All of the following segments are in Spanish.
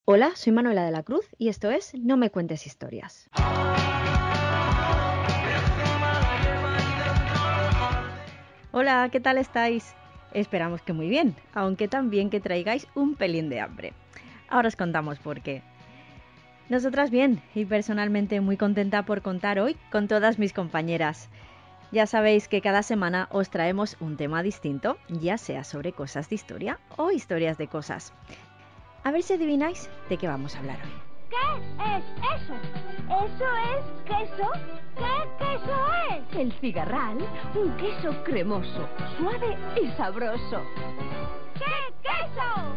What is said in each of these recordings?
Hola, soy Manuela de la Cruz y esto es No me cuentes historias. Hola, ¿qué tal estáis? Esperamos que muy bien, aunque también que traigáis un pelín de hambre. Ahora os contamos por qué. Nosotras bien, y personalmente muy contenta por contar hoy con todas mis compañeras. Ya sabéis que cada semana os traemos un tema distinto, ya sea sobre cosas de historia o historias de cosas. A ver si adivináis de qué vamos a hablar hoy. ¿Qué es eso? ¿Eso es queso? ¿Qué queso es? El cigarral, un queso cremoso, suave y sabroso. ¿Qué queso?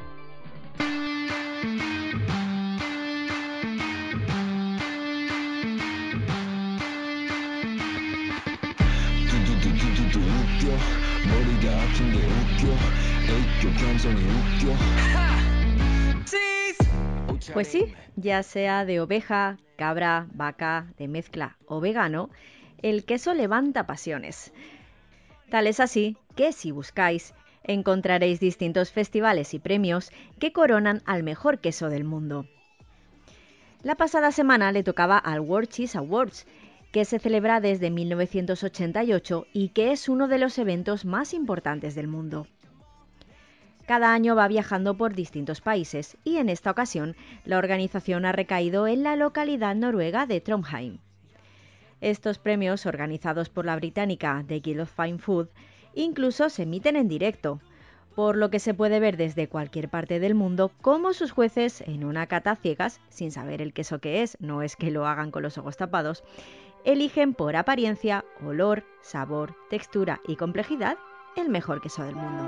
Pues sí, ya sea de oveja, cabra, vaca, de mezcla o vegano, el queso levanta pasiones. Tal es así que si buscáis, encontraréis distintos festivales y premios que coronan al mejor queso del mundo. La pasada semana le tocaba al World Cheese Awards, que se celebra desde 1988 y que es uno de los eventos más importantes del mundo. Cada año va viajando por distintos países y en esta ocasión la organización ha recaído en la localidad noruega de Trondheim. Estos premios, organizados por la británica The Guild of Fine Food, incluso se emiten en directo, por lo que se puede ver desde cualquier parte del mundo cómo sus jueces, en una cata a ciegas, sin saber el queso que es, no es que lo hagan con los ojos tapados, eligen por apariencia, olor, sabor, textura y complejidad el mejor queso del mundo.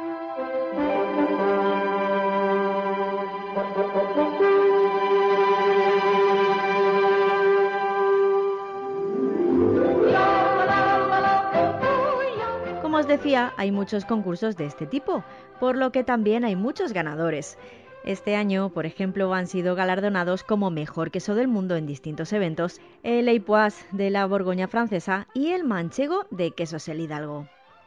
Como os decía, hay muchos concursos de este tipo, por lo que también hay muchos ganadores. Este año, por ejemplo, han sido galardonados como mejor queso del mundo en distintos eventos el Eipoas de la Borgoña francesa y el manchego de Quesos el Hidalgo.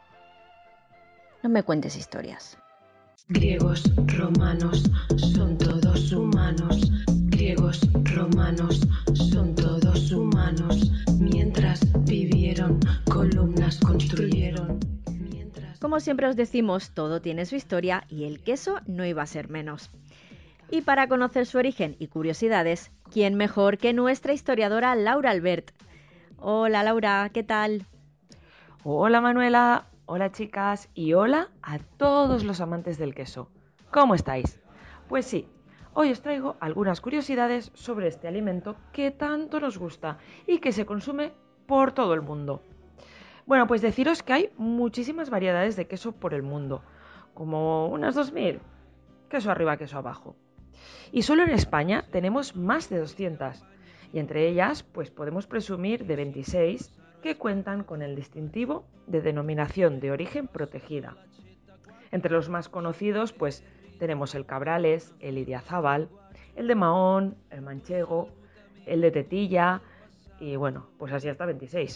No me cuentes historias. Griegos, romanos, son todos humanos. Griegos, romanos, son todos humanos. Mientras vivieron, columnas construyeron. Como siempre os decimos, todo tiene su historia y el queso no iba a ser menos. Y para conocer su origen y curiosidades, ¿quién mejor que nuestra historiadora Laura Albert? Hola Laura, ¿qué tal? Hola Manuela, hola chicas y hola a todos los amantes del queso. ¿Cómo estáis? Pues sí, hoy os traigo algunas curiosidades sobre este alimento que tanto nos gusta y que se consume por todo el mundo. Bueno, pues deciros que hay muchísimas variedades de queso por el mundo, como unas 2000, queso arriba, queso abajo. Y solo en España tenemos más de 200, y entre ellas pues podemos presumir de 26 que cuentan con el distintivo de denominación de origen protegida. Entre los más conocidos pues tenemos el Cabrales, el Idiazábal, el de Mahón, el Manchego, el de Tetilla y bueno, pues así hasta 26.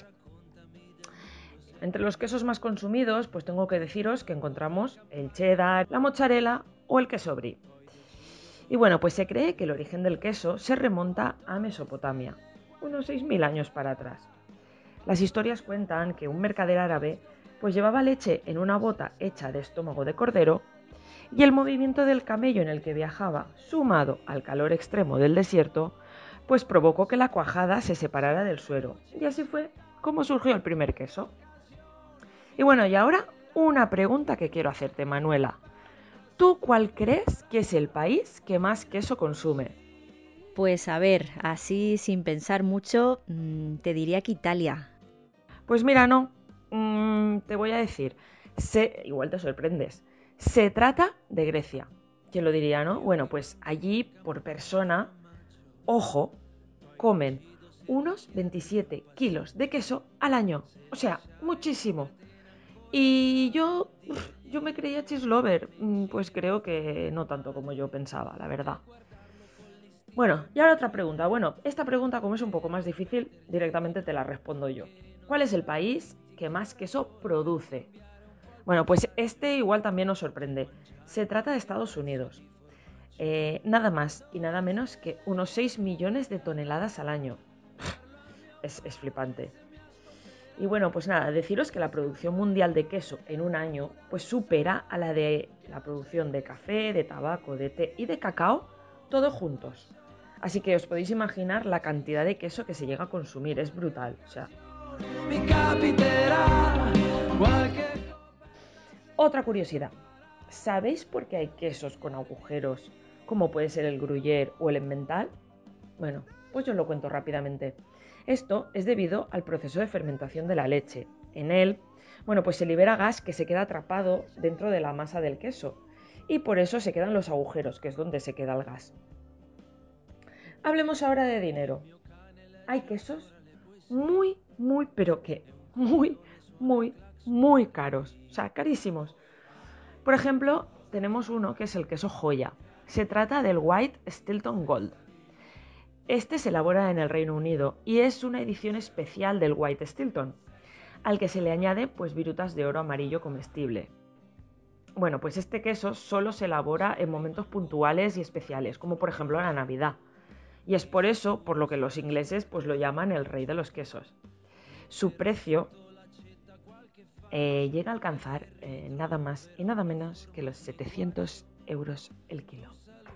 Entre los quesos más consumidos pues tengo que deciros que encontramos el cheddar, la mozzarella o el queso brie. Y bueno, pues se cree que el origen del queso se remonta a Mesopotamia, unos 6000 años para atrás. Las historias cuentan que un mercader árabe pues llevaba leche en una bota hecha de estómago de cordero y el movimiento del camello en el que viajaba, sumado al calor extremo del desierto, pues provocó que la cuajada se separara del suero. Y así fue como surgió el primer queso. Y bueno, y ahora una pregunta que quiero hacerte, Manuela. ¿Tú cuál crees que es el país que más queso consume? Pues a ver, así sin pensar mucho, te diría que Italia. Pues mira, no. Te voy a decir. Igual te sorprendes. Se trata de Grecia. ¿Quién lo diría, no? Bueno, pues allí por persona, ojo, comen unos 27 kilos de queso al año. O sea, muchísimo. Y yo me creía cheese lover. Pues creo que no tanto como yo pensaba, la verdad. Bueno, y ahora otra pregunta. Bueno, esta pregunta como es un poco más difícil, directamente te la respondo yo. ¿Cuál es el país que más queso produce? Bueno, pues este igual también nos sorprende. Se trata de Estados Unidos. nada más y nada menos que unos 6 millones de toneladas al año. Es flipante. Y bueno, pues nada, deciros que la producción mundial de queso en un año pues supera a la de la producción de café, de tabaco, de té y de cacao, todos juntos. Así que os podéis imaginar la cantidad de queso que se llega a consumir, es brutal. O sea. Otra curiosidad, ¿sabéis por qué hay quesos con agujeros, como puede ser el gruyère o el emmental? Bueno, pues yo os lo cuento rápidamente. Esto es debido al proceso de fermentación de la leche. En él, bueno, pues se libera gas que se queda atrapado dentro de la masa del queso y por eso se quedan los agujeros, que es donde se queda el gas. Hablemos ahora de dinero. Hay quesos pero que muy caros, o sea, carísimos. Por ejemplo, tenemos uno que es el queso joya. Se trata del White Stilton Gold. Este se elabora en el Reino Unido y es una edición especial del White Stilton, al que se le añade pues virutas de oro amarillo comestible. Bueno, pues este queso solo se elabora en momentos puntuales y especiales, como por ejemplo la Navidad. Y es por eso por lo que los ingleses pues lo llaman el rey de los quesos. Su precio llega a alcanzar nada más y nada menos que los 700 euros el kilo.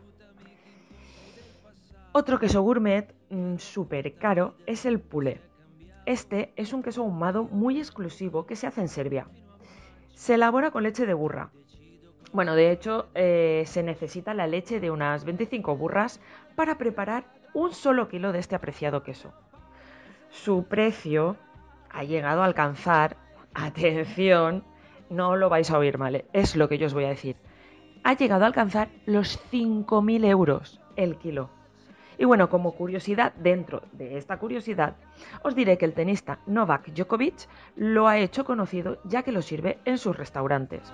Otro queso gourmet súper caro es el Poulet. Este es un queso ahumado muy exclusivo que se hace en Serbia. Se elabora con leche de burra. Bueno, de hecho, se necesita la leche de unas 25 burras para preparar un solo kilo de este apreciado queso. Su precio ha llegado a alcanzar, atención, no lo vais a oír mal, es lo que yo os voy a decir, ha llegado a alcanzar los 5.000 euros el kilo. Y bueno, como curiosidad, dentro de esta curiosidad, os diré que el tenista Novak Djokovic lo ha hecho conocido ya que lo sirve en sus restaurantes.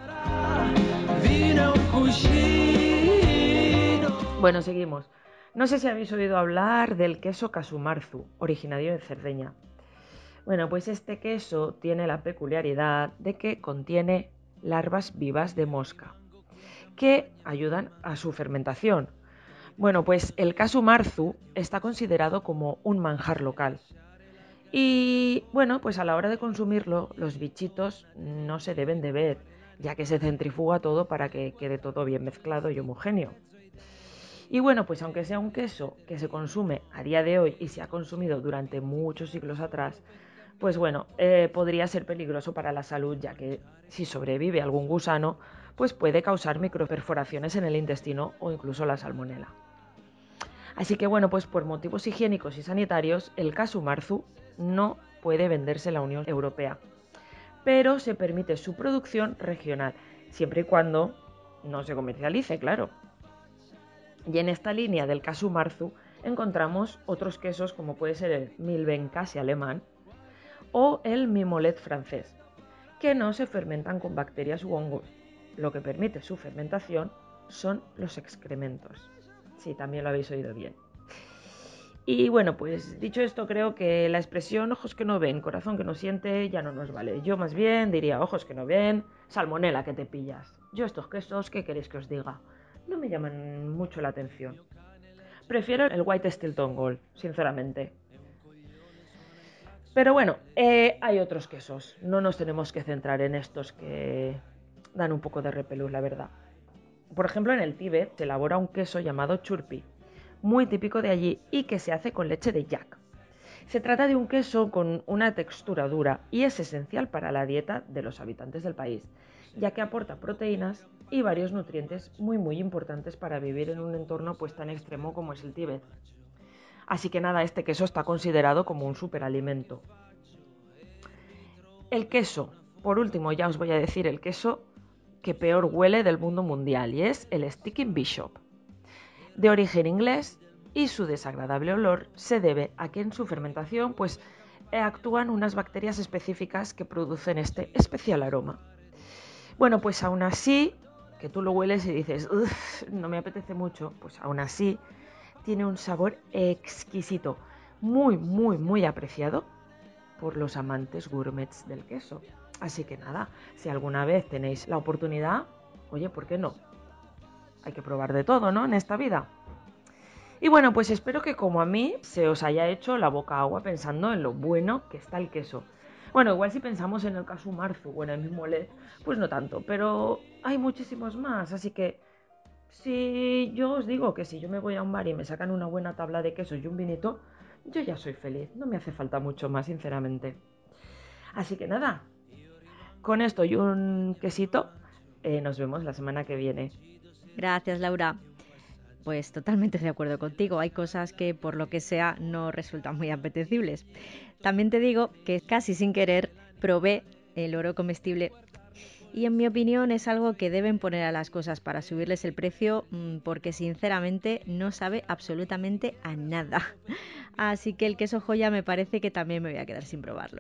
Bueno, seguimos. No sé si habéis oído hablar del queso Casumarzu, originario de Cerdeña. Bueno, pues este queso tiene la peculiaridad de que contiene larvas vivas de mosca, que ayudan a su fermentación. Bueno, pues el Casumarzu está considerado como un manjar local. Y bueno, pues a la hora de consumirlo, los bichitos no se deben de ver, ya que se centrifuga todo para que quede todo bien mezclado y homogéneo. Y bueno, pues aunque sea un queso que se consume a día de hoy y se ha consumido durante muchos siglos atrás, pues bueno, podría ser peligroso para la salud, ya que si sobrevive algún gusano, pues puede causar microperforaciones en el intestino o incluso la salmonela. Así que bueno, pues por motivos higiénicos y sanitarios, el Casumarzu no puede venderse en la Unión Europea, pero se permite su producción regional, siempre y cuando no se comercialice, claro. Y en esta línea del Casumarzu encontramos otros quesos como puede ser el Milbenkase alemán o el Mimolet francés, que no se fermentan con bacterias u hongos. Lo que permite su fermentación son los excrementos. Sí, también lo habéis oído bien. Y bueno, pues dicho esto, creo que la expresión ojos que no ven, corazón que no siente, ya no nos vale. Yo más bien diría ojos que no ven, salmonela que te pillas. Yo estos quesos, ¿qué queréis que os diga? No me llaman mucho la atención. Prefiero el White Stilton Gold, sinceramente. Pero bueno, hay otros quesos. No nos tenemos que centrar en estos que dan un poco de repelús, la verdad. Por ejemplo, en el Tíbet se elabora un queso llamado churpi, muy típico de allí y que se hace con leche de yak. Se trata de un queso con una textura dura y es esencial para la dieta de los habitantes del país, ya que aporta proteínas y varios nutrientes muy importantes para vivir en un entorno pues tan extremo como es el Tíbet. Así que nada, este queso está considerado como un superalimento. El queso, por último ya os voy a decir el queso que peor huele del mundo mundial y es el Sticking Bishop. De origen inglés y su desagradable olor se debe a que en su fermentación pues actúan unas bacterias específicas que producen este especial aroma. Bueno, pues aún así, que tú lo hueles y dices, no me apetece mucho, pues aún así tiene un sabor exquisito, muy apreciado por los amantes gourmets del queso. Así que nada, si alguna vez tenéis la oportunidad, oye, ¿por qué no? hay que probar de todo, ¿no? En esta vida. Y bueno, pues espero que como a mí se os haya hecho la boca agua pensando en lo bueno que está el queso. Bueno, igual si pensamos en el caso Marzu o en el mismo Led, pues no tanto, pero hay muchísimos más, así que si yo os digo que si yo me voy a un bar y me sacan una buena tabla de quesos y un vinito, yo ya soy feliz, no me hace falta mucho más, sinceramente. Así que nada, con esto y un quesito, nos vemos la semana que viene. Gracias, Laura. Pues totalmente de acuerdo contigo. Hay cosas que por lo que sea no resultan muy apetecibles. También te digo que casi sin querer probé el oro comestible y en mi opinión es algo que deben poner a las cosas para subirles el precio porque sinceramente no sabe absolutamente a nada. Así que el queso joya me parece que también me voy a quedar sin probarlo.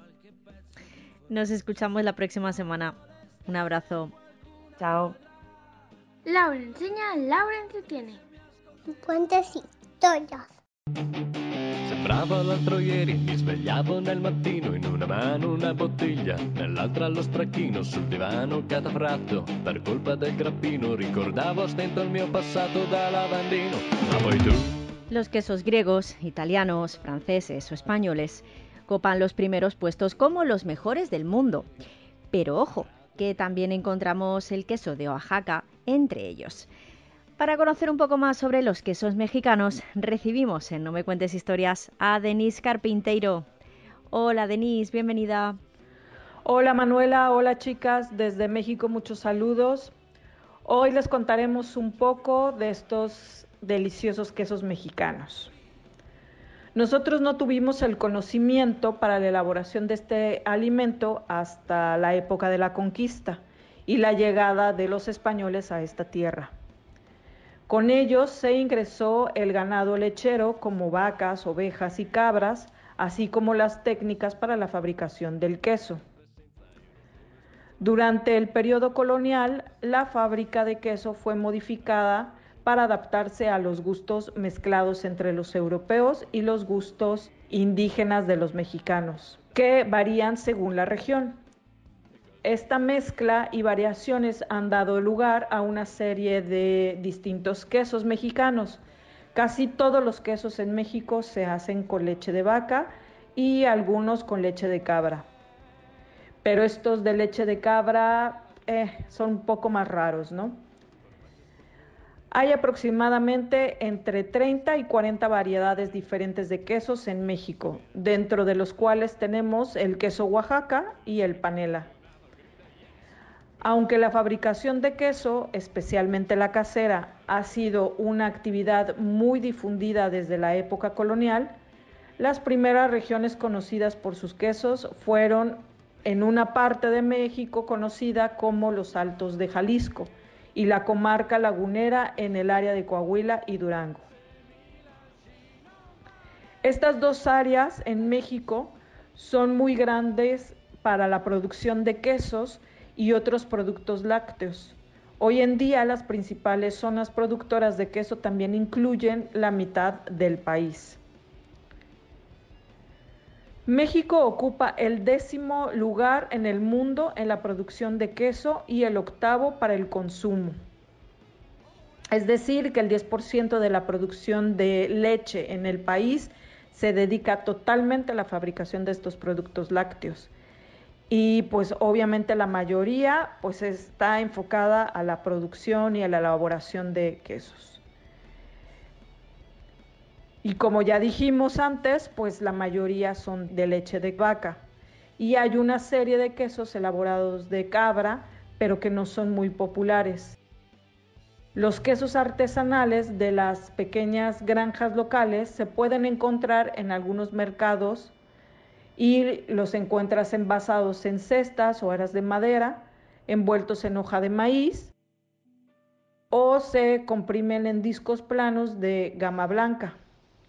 Nos escuchamos la próxima semana. Un abrazo. Ciao. Laura enseña, Laura entretiene. Cuentos y historias. Sembrava l'altro ieri, mi svegliavo nel mattino in una mano una bottiglia, nell'altra lo stracchino sul divano catafratto per colpa del grappino. Ricordavo a stento il mio passato da lavandino, ma poi tu. Los quesos griegos, italianos, franceses o españoles copan los primeros puestos como los mejores del mundo. Pero ojo, que también encontramos el queso de Oaxaca entre ellos. Para conocer un poco más sobre los quesos mexicanos, recibimos en No Me Cuentes Historias a Denise Carpinteiro. Hola Denise, bienvenida. Hola Manuela, hola chicas, desde México muchos saludos. Hoy les contaremos un poco de estos deliciosos quesos mexicanos. Nosotros no tuvimos el conocimiento para la elaboración de este alimento hasta la época de la conquista y la llegada de los españoles a esta tierra. Con ellos se ingresó el ganado lechero como vacas, ovejas y cabras, así como las técnicas para la fabricación del queso. Durante el periodo colonial, la fábrica de queso fue modificada para adaptarse a los gustos mezclados entre los europeos y los gustos indígenas de los mexicanos, que varían según la región. Esta mezcla y variaciones han dado lugar a una serie de distintos quesos mexicanos. Casi todos los quesos en México se hacen con leche de vaca y algunos con leche de cabra. Pero estos de leche de cabra son un poco más raros, ¿no? Hay aproximadamente entre 30 y 40 variedades diferentes de quesos en México, dentro de los cuales tenemos el queso Oaxaca y el panela. Aunque la fabricación de queso, especialmente la casera, ha sido una actividad muy difundida desde la época colonial, las primeras regiones conocidas por sus quesos fueron en una parte de México conocida como los Altos de Jalisco y la comarca lagunera en el área de Coahuila y Durango. Estas dos áreas en México son muy grandes para la producción de quesos y otros productos lácteos. Hoy en día las principales zonas productoras de queso también incluyen la mitad del país. México ocupa el 10º lugar en el mundo en la producción de queso y el 8º para el consumo. Es decir, que el 10% de la producción de leche en el país se dedica totalmente a la fabricación de estos productos lácteos. Y pues obviamente la mayoría pues está enfocada a la producción y a la elaboración de quesos. Y como ya dijimos antes, pues la mayoría son de leche de vaca. Y hay una serie de quesos elaborados de cabra, pero que no son muy populares. Los quesos artesanales de las pequeñas granjas locales se pueden encontrar en algunos mercados y los encuentras envasados en cestas o aras de madera, envueltos en hoja de maíz, o se comprimen en discos planos de gama blanca.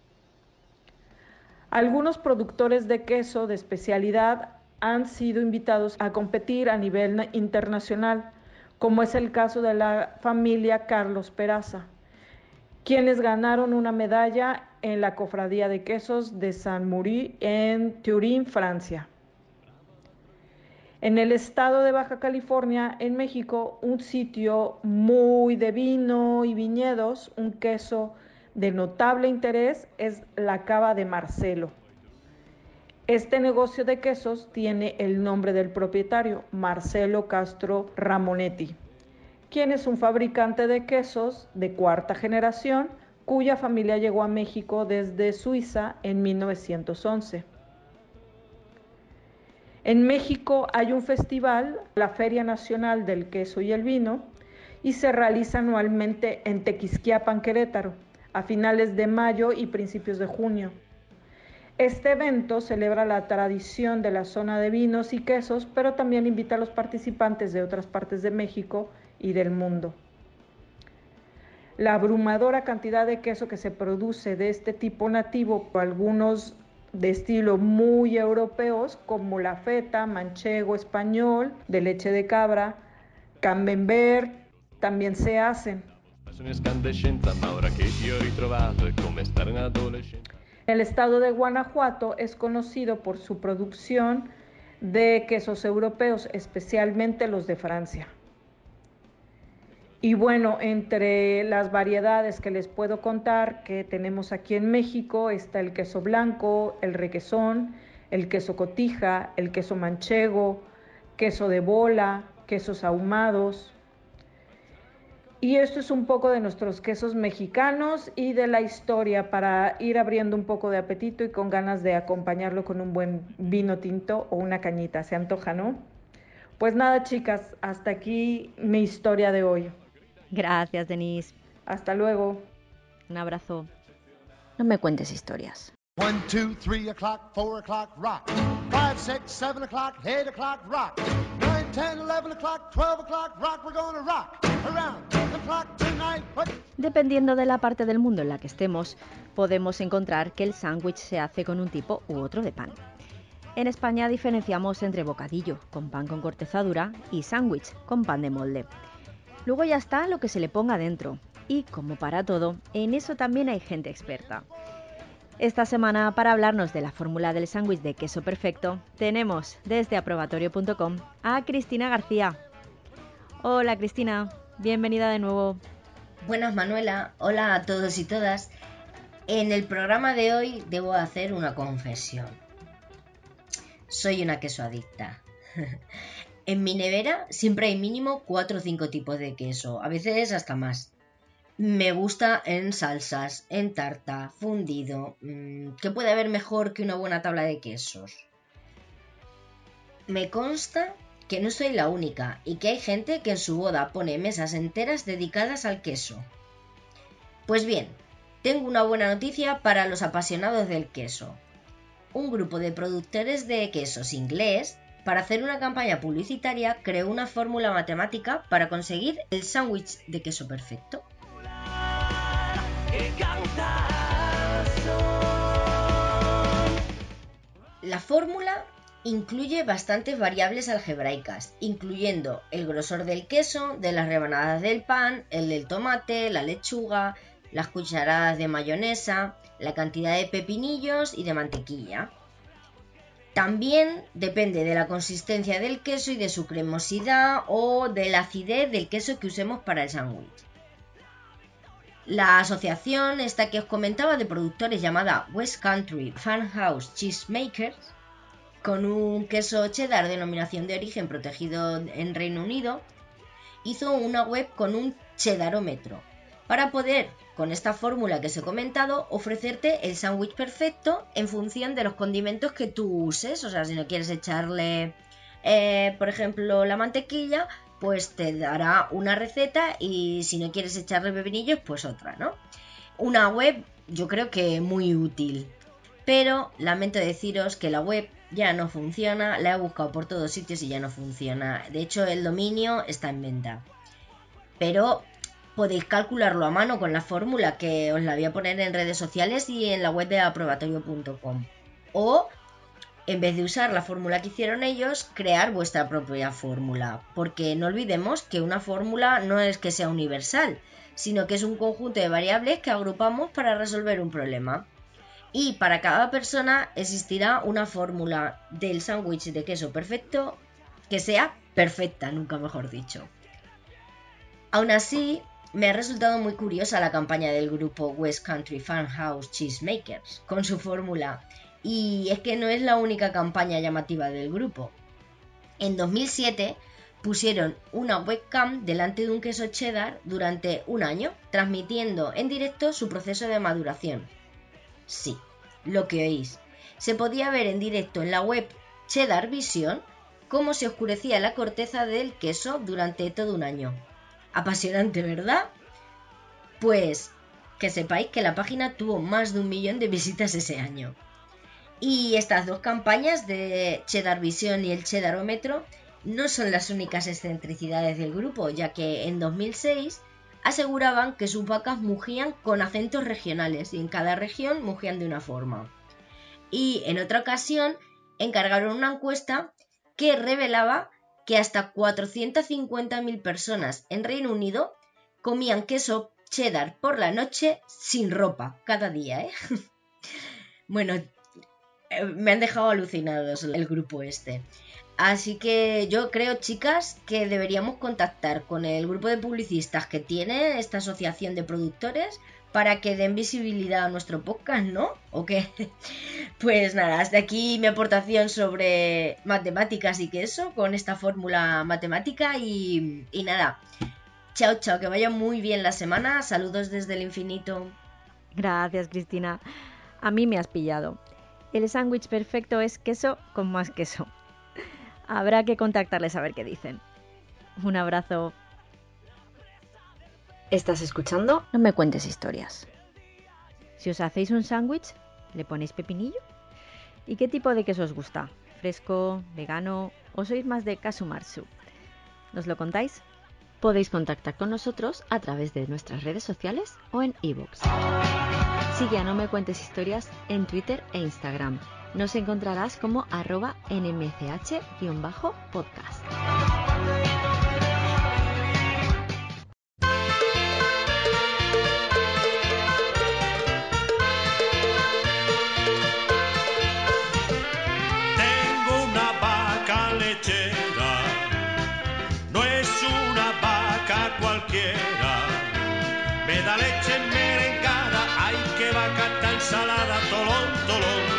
Algunos productores de queso de especialidad han sido invitados a competir a nivel internacional, como es el caso de la familia Carlos Peraza, quienes ganaron una medalla en la Cofradía de Quesos de Saint-Maury en Turín, Francia. En el estado de Baja California, en México, un sitio muy de vino y viñedos, un queso de notable interés es la Cava de Marcelo. Este negocio de quesos tiene el nombre del propietario, Marcelo Castro Ramonetti, quien es un fabricante de quesos de cuarta generación, cuya familia llegó a México desde Suiza en 1911. En México hay un festival, la Feria Nacional del Queso y el Vino, y se realiza anualmente en Tequisquiapan, Querétaro, a finales de mayo y principios de junio. Este evento celebra la tradición de la zona de vinos y quesos, pero también invita a los participantes de otras partes de México y del mundo. La abrumadora cantidad de queso que se produce de este tipo nativo, algunos de estilo muy europeos, como la feta, manchego español, de leche de cabra, camembert, también se hacen. El estado de Guanajuato es conocido por su producción de quesos europeos, especialmente los de Francia. Y bueno, entre las variedades que les puedo contar que tenemos aquí en México está el queso blanco, el requesón, el queso cotija, el queso manchego, queso de bola, quesos ahumados. Y esto es un poco de nuestros quesos mexicanos y de la historia para ir abriendo un poco de apetito y con ganas de acompañarlo con un buen vino tinto o una cañita. Se antoja, ¿no? Pues nada, chicas, hasta aquí mi historia de hoy. Gracias, Denise. Hasta luego. Un abrazo. No me cuentes historias. 1, 2, 3 o'clock, 4 o'clock, rock. 5, 6, 7 o'clock, 8 o'clock, rock. 9, 10, 11 o'clock, 12 o'clock, rock. We're gonna rock around the clock tonight. Dependiendo de la parte del mundo en la que estemos, podemos encontrar que el sándwich se hace con un tipo u otro de pan. En España diferenciamos entre bocadillo, con pan con corteza dura, y sándwich, con pan de molde. Luego ya está lo que se le ponga dentro. Y, como para todo, en eso también hay gente experta. Esta semana, para hablarnos de la fórmula del sándwich de queso perfecto, tenemos desde aprobatorio.com a Cristina García. Hola, Cristina. Bienvenida de nuevo. Buenas, Manuela. Hola a todos y todas. En el programa de hoy debo hacer una confesión. Soy una quesoadicta. En mi nevera siempre hay mínimo 4 o 5 tipos de queso, a veces hasta más. Me gusta en salsas, en tarta, fundido. ¿Qué puede haber mejor que una buena tabla de quesos? Me consta que no soy la única y que hay gente que en su boda pone mesas enteras dedicadas al queso. Pues bien, tengo una buena noticia para los apasionados del queso. Un grupo de productores de quesos inglés, para hacer una campaña publicitaria, creó una fórmula matemática para conseguir el sándwich de queso perfecto. La fórmula incluye bastantes variables algebraicas, incluyendo el grosor del queso, de las rebanadas del pan, el del tomate, la lechuga, las cucharadas de mayonesa, la cantidad de pepinillos y de mantequilla. También depende de la consistencia del queso y de su cremosidad o de la acidez del queso que usemos para el sándwich. La asociación esta que os comentaba de productores llamada West Country Farmhouse Cheesemakers, con un queso cheddar denominación de origen protegido en Reino Unido, hizo una web con un cheddarómetro para poder, con esta fórmula que os he comentado, ofrecerte el sándwich perfecto en función de los condimentos que tú uses. O sea, si no quieres echarle, por ejemplo, la mantequilla, pues te dará una receta, y si no quieres echarle pepinillos, pues otra, ¿no? Una web, yo creo que muy útil. Pero lamento deciros que la web ya no funciona, la he buscado por todos sitios y ya no funciona. De hecho, el dominio está en venta. Pero podéis calcularlo a mano con la fórmula, que os la voy a poner en redes sociales y en la web de aprobatorio.com. O, en vez de usar la fórmula que hicieron ellos, crear vuestra propia fórmula. Porque no olvidemos que una fórmula no es que sea universal, sino que es un conjunto de variables que agrupamos para resolver un problema. Y para cada persona existirá una fórmula del sándwich de queso perfecto que sea perfecta, nunca mejor dicho. Aún así, me ha resultado muy curiosa la campaña del grupo West Country Farmhouse Cheesemakers con su fórmula, y es que no es la única campaña llamativa del grupo. En 2007 pusieron una webcam delante de un queso cheddar durante un año, transmitiendo en directo su proceso de maduración. Sí, lo que oís. Se podía ver en directo en la web Cheddar Vision cómo se oscurecía la corteza del queso durante todo un año. Apasionante, ¿verdad? Pues que sepáis que la página tuvo más de 1 millón de visitas ese año. Y estas dos campañas de Cheddar Vision y el Cheddarómetro no son las únicas excentricidades del grupo, ya que en 2006 aseguraban que sus vacas mugían con acentos regionales y en cada región mugían de una forma. Y en otra ocasión encargaron una encuesta que revelaba que hasta 450.000 personas en Reino Unido comían queso cheddar por la noche sin ropa, cada día, ¿eh? Bueno, me han dejado alucinados el grupo este. Así que yo creo, chicas, que deberíamos contactar con el grupo de publicistas que tiene esta asociación de productores para que den visibilidad a nuestro podcast, ¿no? ¿O qué? Pues nada, hasta aquí mi aportación sobre matemáticas y queso con esta fórmula matemática y nada. Chao, chao, que vaya muy bien la semana. Saludos desde el infinito. Gracias, Cristina. A mí me has pillado. El sándwich perfecto es queso con más queso. Habrá que contactarles a ver qué dicen. Un abrazo. ¿Estás escuchando? No me cuentes historias. Si os hacéis un sándwich, ¿le ponéis pepinillo? ¿Y qué tipo de queso os gusta? ¿Fresco, vegano o sois más de Kasumarsu? ¿Nos lo contáis? Podéis contactar con nosotros a través de nuestras redes sociales o en iVoox. Sigue a No Me Cuentes Historias en Twitter e Instagram. Nos encontrarás como @nmch_podcast. Tengo una vaca lechera, no es una vaca cualquiera, me da leche merengada, ay qué vaca tan salada, tolón, tolón.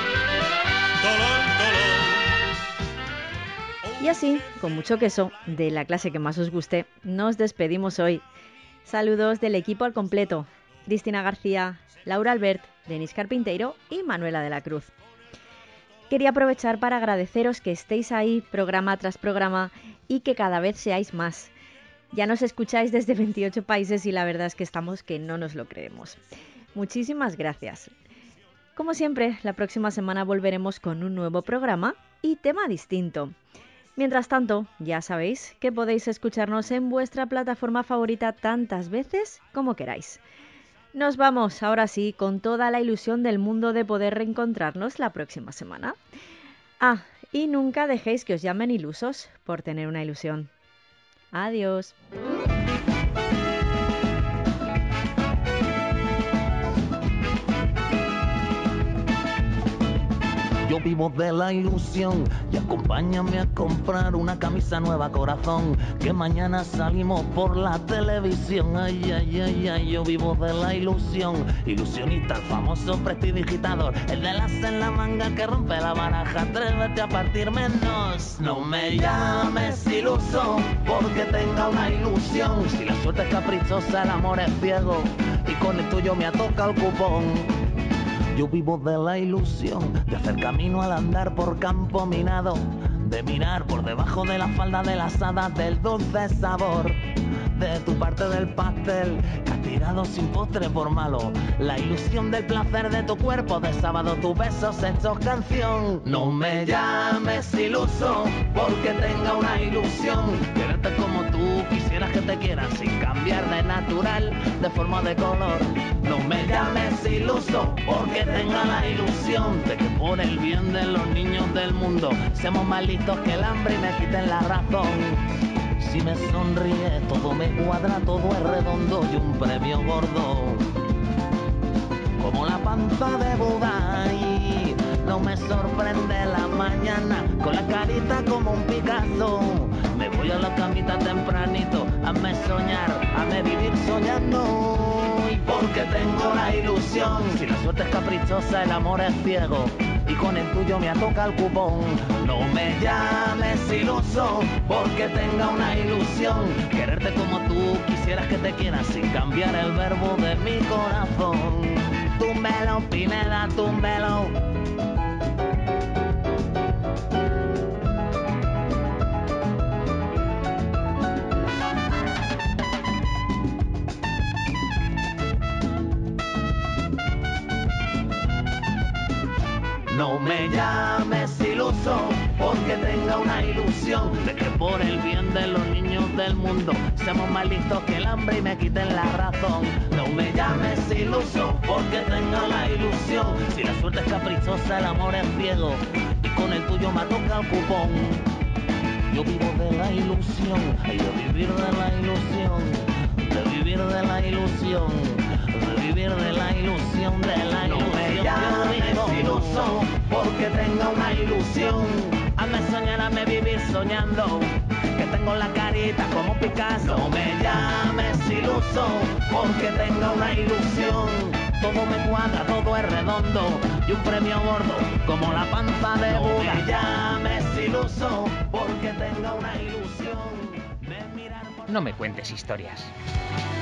Y así, con mucho queso, de la clase que más os guste, nos despedimos hoy. Saludos del equipo al completo. Cristina García, Laura Albert, Denis Carpinteiro y Manuela de la Cruz. Quería aprovechar para agradeceros que estéis ahí programa tras programa y que cada vez seáis más. Ya nos escucháis desde 28 países y la verdad es que estamos que no nos lo creemos. Muchísimas gracias. Como siempre, la próxima semana volveremos con un nuevo programa y tema distinto. Mientras tanto, ya sabéis que podéis escucharnos en vuestra plataforma favorita tantas veces como queráis. Nos vamos, ahora sí, con toda la ilusión del mundo de poder reencontrarnos la próxima semana. Ah, y nunca dejéis que os llamen ilusos por tener una ilusión. Adiós. Yo vivo de la ilusión y acompáñame a comprar una camisa nueva, corazón, que mañana salimos por la televisión. Ay, ay, ay, ay, yo vivo de la ilusión. Ilusionista, el famoso prestidigitador, el de las en la manga que rompe la baraja. Atrévete a partir menos. No me llames iluso porque tenga una ilusión. Si la suerte es caprichosa, el amor es ciego y con el tuyo me ha tocado el cupón. Yo vivo de la ilusión de hacer camino al andar por campo minado, de mirar por debajo de la falda de las hadas del dulce sabor de tu parte del pastel, castigado sin postre por malo, la ilusión del placer de tu cuerpo de sábado, tus besos hechos canción. No me llames iluso porque tenga una ilusión, quererte como tú quisieras que te quieran, sin cambiar de natural, de forma, de color. No me llames iluso porque tenga la ilusión de que por el bien de los niños del mundo seamos más listos que el hambre y me quiten la razón. Si me sonríe, todo me cuadra, todo es redondo y un premio gordo, como la panza de Buda. Y no me sorprende la mano mañana con la carita como un Picasso. Me voy a la camita tempranito, hazme soñar, hazme vivir soñando. Y porque tengo la ilusión, si la suerte es caprichosa, el amor es ciego, y con el tuyo me atoca el cupón. No me llames iluso, porque tenga una ilusión. Quererte como tú quisieras que te quieras, sin cambiar el verbo de mi corazón. Túmbelo, Pineda, túmbelo. No me llames iluso, porque tenga una ilusión de que por el bien de los niños del mundo seamos más listos que el hambre y me quiten la razón. No me llames iluso, porque tenga la ilusión. Si la suerte es caprichosa, el amor es ciego, y con el tuyo me toca el cupón. Yo vivo de la ilusión, y de vivir de la ilusión, de vivir de la ilusión, de vivir de la ilusión, de la ilusión. No me llames iluso, porque tenga una ilusión. Hazme soñar, hazme vivir soñando, que tengo la carita como Picasso. No me llames iluso, porque tenga una ilusión. Todo me cuadra, todo es redondo, y un premio gordo como la panza de Buda. No me llames iluso, porque tenga una ilusión. No me cuentes historias.